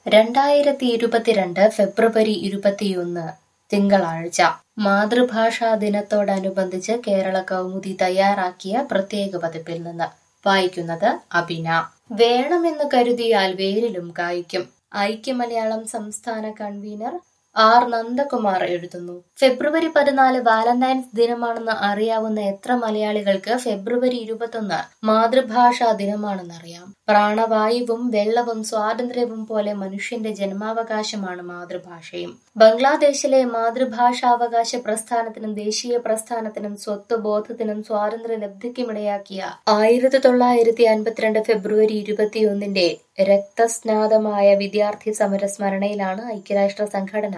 2022 ഫെബ്രുവരി 21 തിങ്കളാഴ്ച മാതൃഭാഷാ ദിനത്തോടനുബന്ധിച്ച് കേരള കൗമുദി തയ്യാറാക്കിയ പ്രത്യേക പതിപ്പിൽ നിന്ന് വായിക്കുന്നത് അബിന. വേണമെന്ന് കരുതിയാൽ വേരിലും കായ്ക്കും. ഐക്യമലയാളം സംസ്ഥാന കൺവീനർ ആർ നന്ദകുമാർ എഴുതുന്നു. ഫെബ്രുവരി 14 വാലന്റൈൻസ് ദിനമാണെന്ന് അറിയാവുന്ന എത്ര മലയാളികൾക്ക് ഫെബ്രുവരി 21 മാതൃഭാഷാ ദിനമാണെന്നറിയാം? പ്രാണവായുവും വെള്ളവും സ്വാതന്ത്ര്യവും പോലെ മനുഷ്യന്റെ ജന്മാവകാശമാണ് മാതൃഭാഷയും. ബംഗ്ലാദേശിലെ മാതൃഭാഷാവകാശ പ്രസ്ഥാനത്തിനും ദേശീയ പ്രസ്ഥാനത്തിനും സ്വത്വബോധത്തിനും സ്വാതന്ത്ര്യലബ്ധിക്കുമിടയാക്കിയ 1952 ഫെബ്രുവരി 21 രക്തസ്നാതമായ വിദ്യാർത്ഥി സമര സ്മരണയിലാണ് ഐക്യരാഷ്ട്ര സംഘടന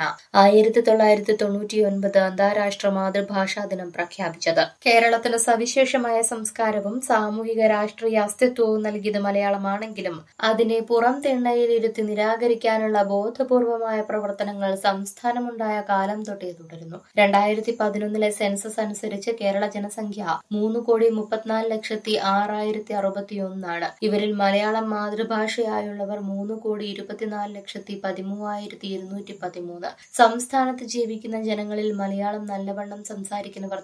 1999 അന്താരാഷ്ട്ര മാതൃഭാഷാ ദിനം പ്രഖ്യാപിച്ചത്. കേരളത്തിന് സവിശേഷമായ സംസ്കാരവും സാമൂഹിക രാഷ്ട്രീയ അസ്തിത്വവും നൽകിയത് മലയാളമാണെങ്കിലും അതിനെ പുറം തിണ്ണയിലിരുത്തി നിരാകരിക്കാനുള്ള ബോധപൂർവമായ പ്രവർത്തനങ്ങൾ സംസ്ഥാനമുണ്ടായ കാലം തൊട്ടേ തുടരുന്നു. 2011 സെൻസസ് അനുസരിച്ച് കേരള ജനസംഖ്യ 3,34,661 ഇവരിൽ മലയാളം മാതൃഭാഷയായുള്ളവർ 3,24,13,213. സംസ്ഥാനത്ത് ജീവിക്കുന്ന ജനങ്ങളിൽ മലയാളം നല്ലവണ്ണം സംസാരിക്കുന്നവർ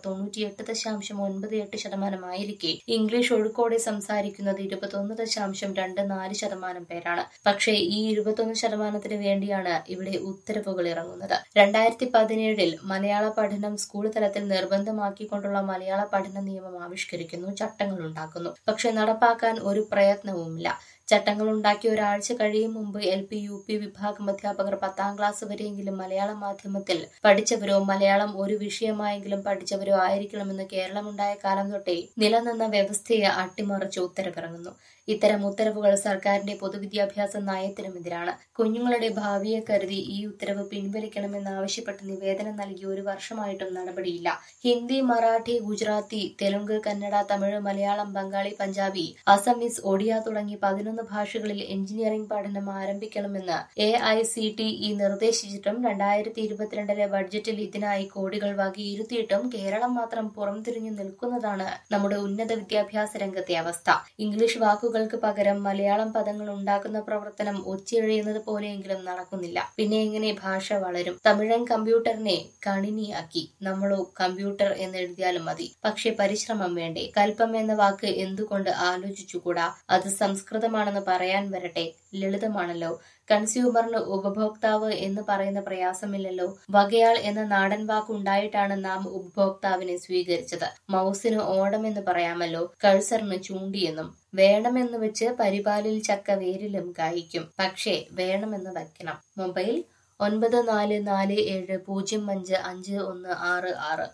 98.98% ഇംഗ്ലീഷ് ഒഴുക്കോടെ സംസാരിക്കുന്നത് 21.24% പേരാണ്. പക്ഷേ ഈ 21% വേണ്ടിയാണ് ഇവിടെ ഉത്തരവുകൾ ഇറങ്ങുന്നത്. 2017 മലയാള പഠനം സ്കൂൾ തലത്തിൽ നിർബന്ധമാക്കിക്കൊണ്ടുള്ള മലയാള പഠന നിയമം ആവിഷ്കരിക്കുന്നു, ചട്ടങ്ങൾ ഉണ്ടാക്കുന്നു. പക്ഷെ നടപ്പാക്കാൻ ഒരു പ്രയത്നവുമില്ല. ചട്ടങ്ങൾ ഉണ്ടാക്കി ഒരാഴ്ച കഴിയും മുമ്പ് LP UP വിഭാഗം അധ്യാപകർ 10ാം ക്ലാസ് വരെയെങ്കിലും മലയാള മാധ്യമത്തിൽ പഠിച്ചവരോ മലയാളം ഒരു വിഷയമായെങ്കിലും പഠിച്ചവരോ ആയിരിക്കണമെന്ന് കേരളമുണ്ടായ കാലം തൊട്ടേ നിലനിന്ന വ്യവസ്ഥയെ അട്ടിമറിച്ച് ഉത്തരവിറങ്ങുന്നു. ഇത്തരം ഉത്തരവുകൾ സർക്കാരിന്റെ പൊതുവിദ്യാഭ്യാസ നയത്തിനുമെതിരാണ്. കുഞ്ഞുങ്ങളുടെ ഭാവിയെ കരുതി ഈ ഉത്തരവ് പിൻവലിക്കണമെന്നാവശ്യപ്പെട്ട് നിവേദനം നൽകി ഒരു വർഷമായിട്ടും നടപടിയില്ല. ഹിന്ദി, മറാഠി, ഗുജറാത്തി, തെലുങ്ക്, കന്നഡ, തമിഴ്, മലയാളം, ബംഗാളി, പഞ്ചാബി, അസമീസ്, ഒഡിയ തുടങ്ങി 11 ഭാഷകളിൽ എഞ്ചിനീയറിംഗ് പഠനം ആരംഭിക്കണമെന്ന് AICTE നിർദ്ദേശിച്ചിട്ടും 2022 ബഡ്ജറ്റിൽ ഇതിനായി കോടികൾ വകയിരുത്തിയിട്ടും കേരളം മാത്രം പുറംതിരിഞ്ഞു നിൽക്കുന്നതാണ് നമ്മുടെ ഉന്നത വിദ്യാഭ്യാസ രംഗത്തെ അവസ്ഥ. ഇംഗ്ലീഷ് വാക്കുകൾക്ക് പകരം മലയാളം പദങ്ങൾ ഉണ്ടാക്കുന്ന പ്രവർത്തനം ഒച്ചയെഴുന്നത് പോലെയെങ്കിലും നടക്കുന്നില്ല. പിന്നെ എങ്ങനെ ഭാഷ വളരും? തമിഴൻ കമ്പ്യൂട്ടറിനെ കണിനിയാക്കി. നമ്മളോ കമ്പ്യൂട്ടർ എന്നെഴുതിയാലും മതി. പക്ഷെ പരിശ്രമം വേണ്ടേ? കൽപ്പം എന്ന വാക്ക് എന്തുകൊണ്ട് ആലോചിച്ചുകൂടാ? അത് സംസ്കൃതമാണെന്ന് പറയാൻ വരട്ടെ, ലളിതമാണല്ലോ. കൺസ്യൂമറിന് ഉപഭോക്താവ് എന്ന് പറയുന്ന പ്രയാസമില്ലല്ലോ. വകയാൾ എന്ന നാടൻ വാക്കുണ്ടായിട്ടാണ് നാം ഉപഭോക്താവിനെ സ്വീകരിച്ചത്. മൗസിന് ഓടം എന്ന് പറയാമല്ലോ, കഴ്സറിന് ചൂണ്ടിയെന്നും. വേണമെന്ന് വെച്ച് പരിപാലിൽ ചക്ക വേരിലും കായ്ക്കും. പക്ഷേ വേണമെന്ന് വയ്ക്കണം. മൊബൈൽ 9447055516